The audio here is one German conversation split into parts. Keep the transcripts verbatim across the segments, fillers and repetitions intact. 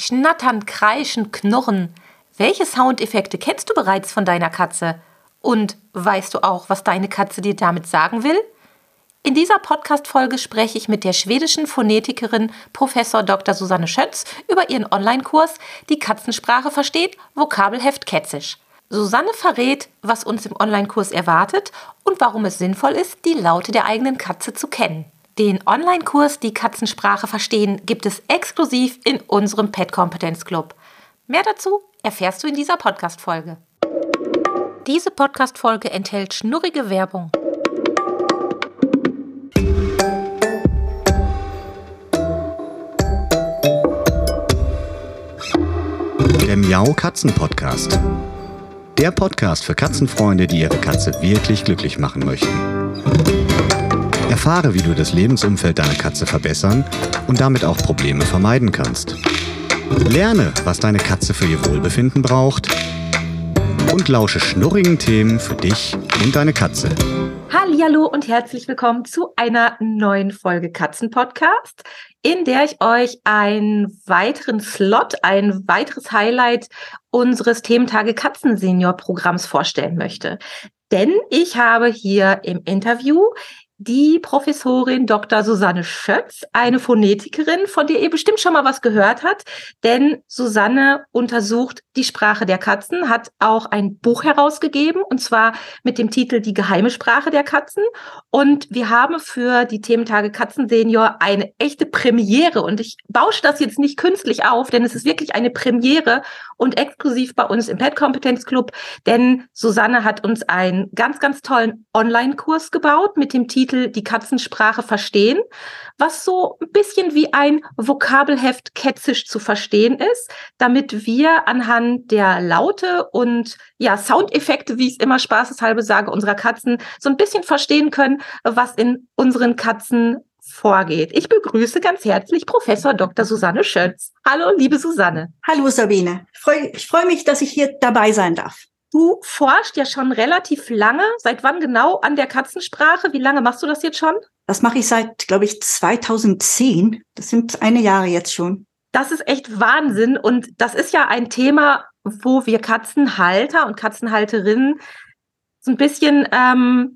Schnattern, Kreischen, Knurren. Welche Soundeffekte kennst du bereits von deiner Katze? Und weißt du auch, was deine Katze dir damit sagen will? In dieser Podcast-Folge spreche ich mit der schwedischen Phonetikerin Professor Doktor Susanne Schötz über ihren Online-Kurs Die Katzensprache versteht, Vokabelheft Kätzisch. Susanne verrät, was uns im Online-Kurs erwartet und warum es sinnvoll ist, die Laute der eigenen Katze zu kennen. Den Online-Kurs Die Katzensprache verstehen gibt es exklusiv in unserem Pet-Kompetenz-Club. Mehr dazu erfährst du in dieser Podcast-Folge. Diese Podcast-Folge enthält schnurrige Werbung. Der Miau-Katzen-Podcast. Der Podcast für Katzenfreunde, die ihre Katze wirklich glücklich machen möchten. Erfahre, wie du das Lebensumfeld deiner Katze verbessern und damit auch Probleme vermeiden kannst. Lerne, was deine Katze für ihr Wohlbefinden braucht und lausche schnurrigen Themen für dich und deine Katze. Hallihallo und herzlich willkommen zu einer neuen Folge Katzen-Podcast, in der ich euch einen weiteren Slot, ein weiteres Highlight unseres Thementage Katzen-Senior-Programms vorstellen möchte. Denn ich habe hier im Interview die Professorin Doktor Susanne Schötz, eine Phonetikerin, von der ihr bestimmt schon mal was gehört habt, denn Susanne untersucht die Sprache der Katzen, hat auch ein Buch herausgegeben, und zwar mit dem Titel Die geheime Sprache der Katzen. Und wir haben für die Thementage Katzensenior eine echte Premiere, und ich bausche das jetzt nicht künstlich auf, denn es ist wirklich eine Premiere und exklusiv bei uns im Pet-Kompetenz-Club, denn Susanne hat uns einen ganz, ganz tollen Online-Kurs gebaut mit dem Titel Die Katzensprache verstehen, was so ein bisschen wie ein Vokabelheft Kätzisch zu verstehen ist, damit wir anhand der Laute und ja Soundeffekte, wie ich es immer spaßeshalber sage, unserer Katzen so ein bisschen verstehen können, was in unseren Katzen vorgeht. Ich begrüße ganz herzlich Professor Doktor Susanne Schötz. Hallo, liebe Susanne. Hallo Sabine. Ich freue ich freu mich, dass ich hier dabei sein darf. Du forschst ja schon relativ lange. Seit wann genau an der Katzensprache? Wie lange machst du das jetzt schon? Das mache ich seit, glaube ich, zweitausendzehn. Das sind eine Jahre jetzt schon. Das ist echt Wahnsinn. Und das ist ja ein Thema, wo wir Katzenhalter und Katzenhalterinnen so ein bisschen ähm,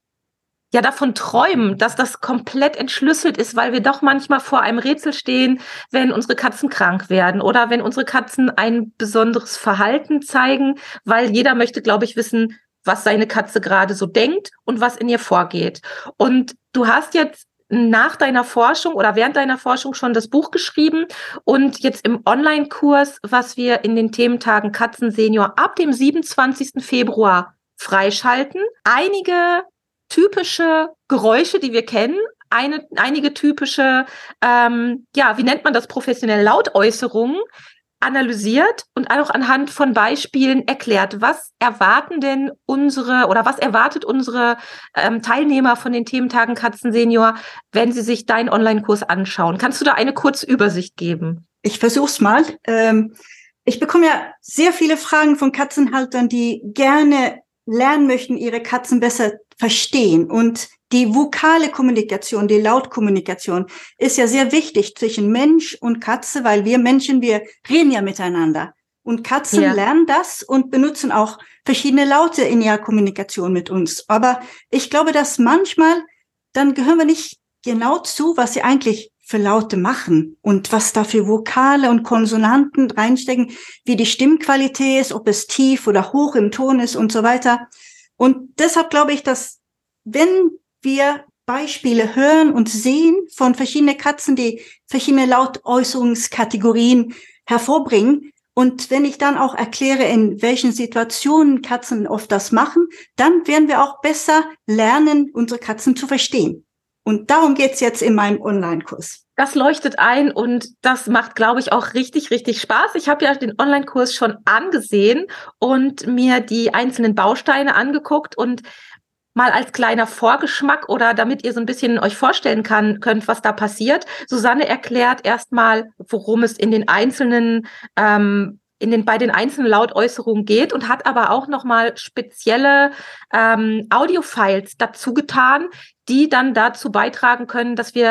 ja davon träumen, dass das komplett entschlüsselt ist, weil wir doch manchmal vor einem Rätsel stehen, wenn unsere Katzen krank werden oder wenn unsere Katzen ein besonderes Verhalten zeigen, weil jeder möchte, glaube ich, wissen, was seine Katze gerade so denkt und was in ihr vorgeht. Und du hast jetzt nach deiner Forschung oder während deiner Forschung schon das Buch geschrieben und jetzt im Online-Kurs, was wir in den Thementagen Katzensenior ab dem siebenundzwanzigsten Februar freischalten, einige typische Geräusche, die wir kennen, eine, einige typische, ähm, ja, wie nennt man das professionell, Lautäußerungen analysiert und auch anhand von Beispielen erklärt. Was erwarten denn unsere oder was erwartet unsere ähm, Teilnehmer von den Thementagen Katzensenior, wenn sie sich deinen Online-Kurs anschauen? Kannst du da eine kurze Übersicht geben? Ich versuch's mal. Ähm, ich bekomme ja sehr viele Fragen von Katzenhaltern, die gerne lernen möchten, ihre Katzen besser verstehen. Und die vokale Kommunikation, die Lautkommunikation ist ja sehr wichtig zwischen Mensch und Katze, weil wir Menschen, wir reden ja miteinander. Und Katzen ja. lernen das und benutzen auch verschiedene Laute in ihrer Kommunikation mit uns. Aber ich glaube, dass manchmal, dann gehören wir nicht genau zu, was sie eigentlich für Laute machen und was da für Vokale und Konsonanten reinstecken, wie die Stimmqualität ist, ob es tief oder hoch im Ton ist und so weiter. Und deshalb glaube ich, dass wenn wir Beispiele hören und sehen von verschiedenen Katzen, die verschiedene Lautäußerungskategorien hervorbringen, und wenn ich dann auch erkläre, in welchen Situationen Katzen oft das machen, dann werden wir auch besser lernen, unsere Katzen zu verstehen. Und darum geht's jetzt in meinem Online-Kurs. Das leuchtet ein und das macht, glaube ich, auch richtig, richtig Spaß. Ich habe ja den Online-Kurs schon angesehen und mir die einzelnen Bausteine angeguckt und mal als kleiner Vorgeschmack oder damit ihr so ein bisschen euch vorstellen kann, könnt, was da passiert. Susanne erklärt erstmal, worum es in den einzelnen ähm, in den, bei den einzelnen Lautäußerungen geht und hat aber auch nochmal spezielle ähm, Audiofiles dazu getan, die dann dazu beitragen können, dass wir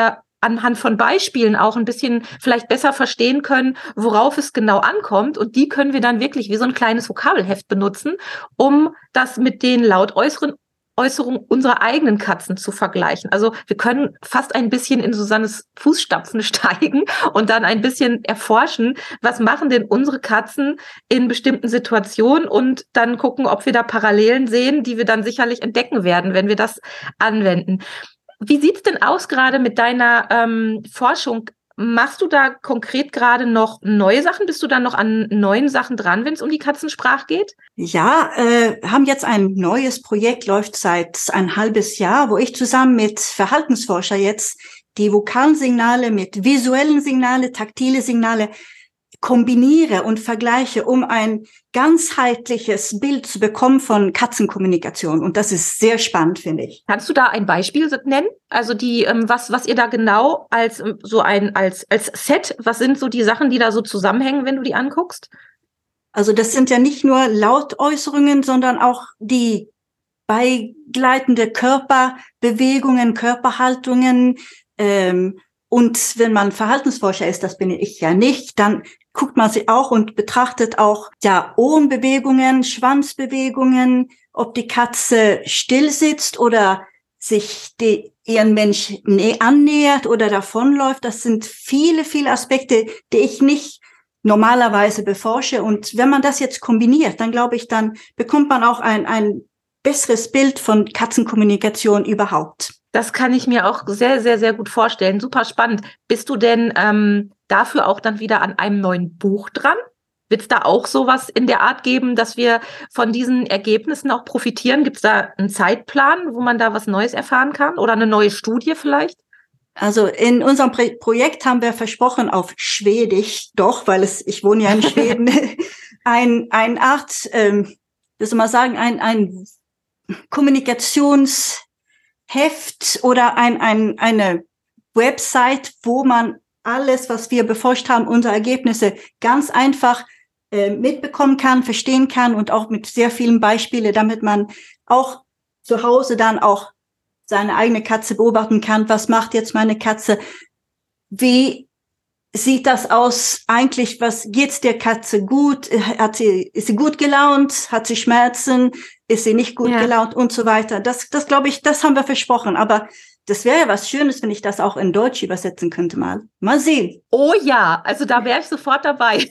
anhand von Beispielen auch ein bisschen vielleicht besser verstehen können, worauf es genau ankommt. Und die können wir dann wirklich wie so ein kleines Vokabelheft benutzen, um das mit den laut äußeren Äußerungen unserer eigenen Katzen zu vergleichen. Also wir können fast ein bisschen in Susannes Fußstapfen steigen und dann ein bisschen erforschen, was machen denn unsere Katzen in bestimmten Situationen und dann gucken, ob wir da Parallelen sehen, die wir dann sicherlich entdecken werden, wenn wir das anwenden. Wie sieht's denn aus gerade mit deiner ähm, Forschung? Machst du da konkret gerade noch neue Sachen? Bist du da noch an neuen Sachen dran, wenn es um die Katzensprache geht? Ja, äh, haben jetzt ein neues Projekt, läuft seit ein halbes Jahr, wo ich zusammen mit Verhaltensforscher jetzt die vokalen Signale mit visuellen Signale, taktile Signale kombiniere und vergleiche, um ein ganzheitliches Bild zu bekommen von Katzenkommunikation. Und das ist sehr spannend, finde ich. Kannst du da ein Beispiel nennen? Also die, ähm, was, was ihr da genau als ähm, so ein als als Set, was sind so die Sachen, die da so zusammenhängen, wenn du die anguckst? Also das sind ja nicht nur Lautäußerungen, sondern auch die beigleitende Körperbewegungen, Körperhaltungen. Ähm, und wenn man Verhaltensforscher ist, das bin ich ja nicht, dann guckt man sie auch und betrachtet auch ja Ohrenbewegungen, Schwanzbewegungen, ob die Katze still sitzt oder sich die, ihren Mensch annähert oder davonläuft. Das sind viele, viele Aspekte, die ich nicht normalerweise beforsche. Und wenn man das jetzt kombiniert, dann glaube ich, dann bekommt man auch ein, ein besseres Bild von Katzenkommunikation überhaupt. Das kann ich mir auch sehr, sehr, sehr gut vorstellen. Super spannend. Bist du denn ähm, dafür auch dann wieder an einem neuen Buch dran? Wird es da auch sowas in der Art geben, dass wir von diesen Ergebnissen auch profitieren? Gibt es da einen Zeitplan, wo man da was Neues erfahren kann? Oder eine neue Studie vielleicht? Also in unserem Pro- Projekt haben wir versprochen auf Schwedisch, doch, weil es, ich wohne ja in Schweden, ein, ein Art, ähm, wie soll man sagen, ein, ein Kommunikations Heft oder ein, ein, eine Website, wo man alles, was wir beforscht haben, unsere Ergebnisse ganz einfach äh, mitbekommen kann, verstehen kann und auch mit sehr vielen Beispielen, damit man auch zu Hause dann auch seine eigene Katze beobachten kann. Was macht jetzt meine Katze? Wie sieht das aus eigentlich? Was geht's der Katze gut? Hat sie, ist sie gut gelaunt? Hat sie Schmerzen? Ist sie nicht gut ja. gelaunt und so weiter. Das, das glaube ich, das haben wir versprochen. Aber das wäre ja was Schönes, wenn ich das auch in Deutsch übersetzen könnte mal. Mal sehen. Oh ja, also da wäre ich sofort dabei.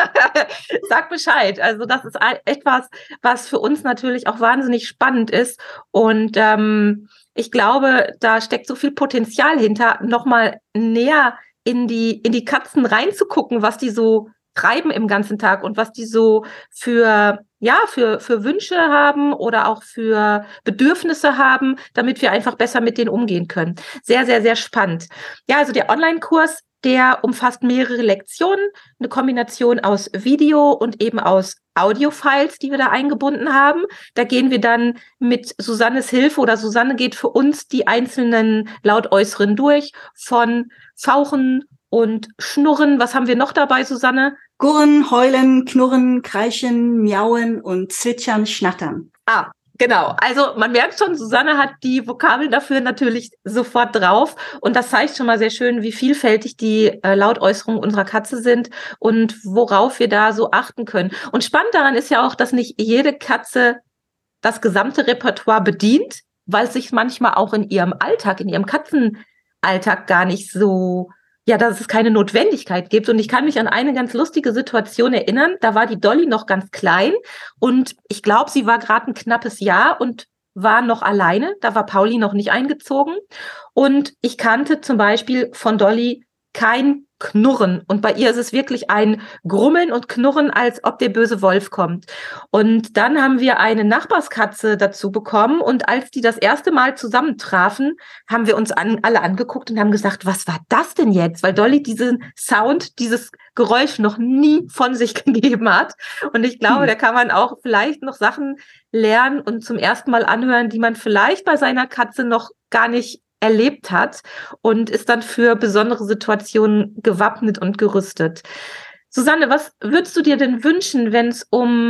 Sag Bescheid. Also das ist etwas, was für uns natürlich auch wahnsinnig spannend ist. Und ähm, ich glaube, da steckt so viel Potenzial hinter, nochmal näher in die, in die Katzen reinzugucken, was die so treiben im ganzen Tag und was die so für, ja, für, für Wünsche haben oder auch für Bedürfnisse haben, damit wir einfach besser mit denen umgehen können. Sehr, sehr, sehr spannend. Ja, also der Online-Kurs, der umfasst mehrere Lektionen, eine Kombination aus Video und eben aus Audio-Files, die wir da eingebunden haben. Da gehen wir dann mit Susannes Hilfe oder Susanne geht für uns die einzelnen Lautäußeren durch, von Fauchen und Schnurren. Was haben wir noch dabei, Susanne? Gurren, heulen, knurren, kreischen, miauen und zwitschern, schnattern. Ah, genau. Also man merkt schon, Susanne hat die Vokabeln dafür natürlich sofort drauf. Und das zeigt schon mal sehr schön, wie vielfältig die äh, Lautäußerungen unserer Katze sind und worauf wir da so achten können. Und spannend daran ist ja auch, dass nicht jede Katze das gesamte Repertoire bedient, weil es sich manchmal auch in ihrem Alltag, in ihrem Katzenalltag gar nicht so, ja, dass es keine Notwendigkeit gibt. Und ich kann mich an eine ganz lustige Situation erinnern. Da war die Dolly noch ganz klein und ich glaube, sie war gerade ein knappes Jahr und war noch alleine. Da war Pauli noch nicht eingezogen. Und ich kannte zum Beispiel von Dolly kein Knurren. Und bei ihr ist es wirklich ein Grummeln und Knurren, als ob der böse Wolf kommt. Und dann haben wir eine Nachbarskatze dazu bekommen. Und als die das erste Mal zusammentrafen, haben wir uns an, alle angeguckt und haben gesagt, was war das denn jetzt? Weil Dolly diesen Sound, dieses Geräusch noch nie von sich gegeben hat. Und ich glaube, hm. da kann man auch vielleicht noch Sachen lernen und zum ersten Mal anhören, die man vielleicht bei seiner Katze noch gar nicht erlebt hat und ist dann für besondere Situationen gewappnet und gerüstet. Susanne, was würdest du dir denn wünschen, wenn es um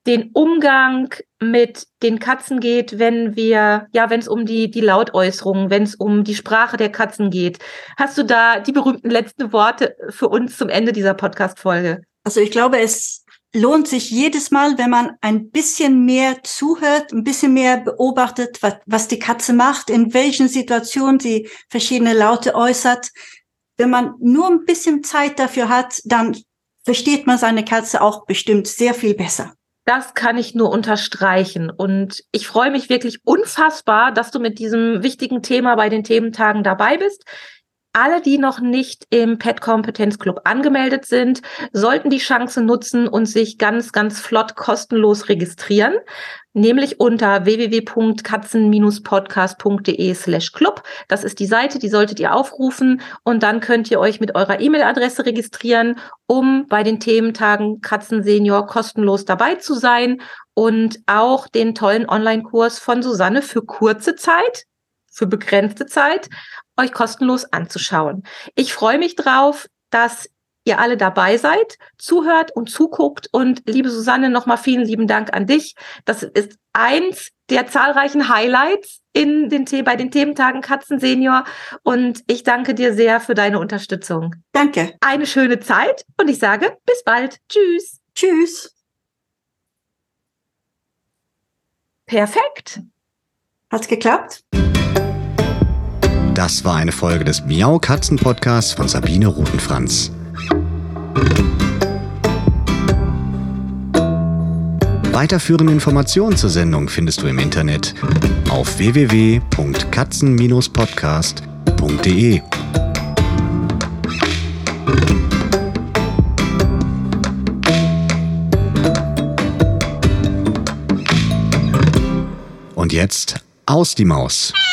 den Umgang mit den Katzen geht, wenn wir, ja, wenn es um die, die Lautäußerungen, wenn es um die Sprache der Katzen geht. Hast du da die berühmten letzten Worte für uns zum Ende dieser Podcast-Folge? Also ich glaube, es lohnt sich jedes Mal, wenn man ein bisschen mehr zuhört, ein bisschen mehr beobachtet, was, was die Katze macht, in welchen Situationen sie verschiedene Laute äußert. Wenn man nur ein bisschen Zeit dafür hat, dann versteht man seine Katze auch bestimmt sehr viel besser. Das kann ich nur unterstreichen. Und ich freue mich wirklich unfassbar, dass du mit diesem wichtigen Thema bei den Thementagen dabei bist. Alle, die noch nicht im Pet Kompetenz Club angemeldet sind, sollten die Chance nutzen und sich ganz, ganz flott kostenlos registrieren. Nämlich unter w w w punkt katzen podcast punkt d e slash club. Das ist die Seite, die solltet ihr aufrufen. Und dann könnt ihr euch mit eurer E-Mail-Adresse registrieren, um bei den Thementagen Katzen Senior kostenlos dabei zu sein. Und auch den tollen Online-Kurs von Susanne für kurze Zeit, für begrenzte Zeit, euch kostenlos anzuschauen. Ich freue mich drauf, dass ihr alle dabei seid, zuhört und zuguckt. Und liebe Susanne, nochmal vielen lieben Dank an dich. Das ist eins der zahlreichen Highlights in den The- bei den Thementagen Katzen Senior. Und ich danke dir sehr für deine Unterstützung. Danke. Eine schöne Zeit und ich sage bis bald. Tschüss. Tschüss. Perfekt. Hat's geklappt? Das war eine Folge des Miau Katzen Podcasts von Sabine Rutenfranz. Weiterführende Informationen zur Sendung findest du im Internet auf w w w punkt katzen podcast punkt d e. Und jetzt aus die Maus.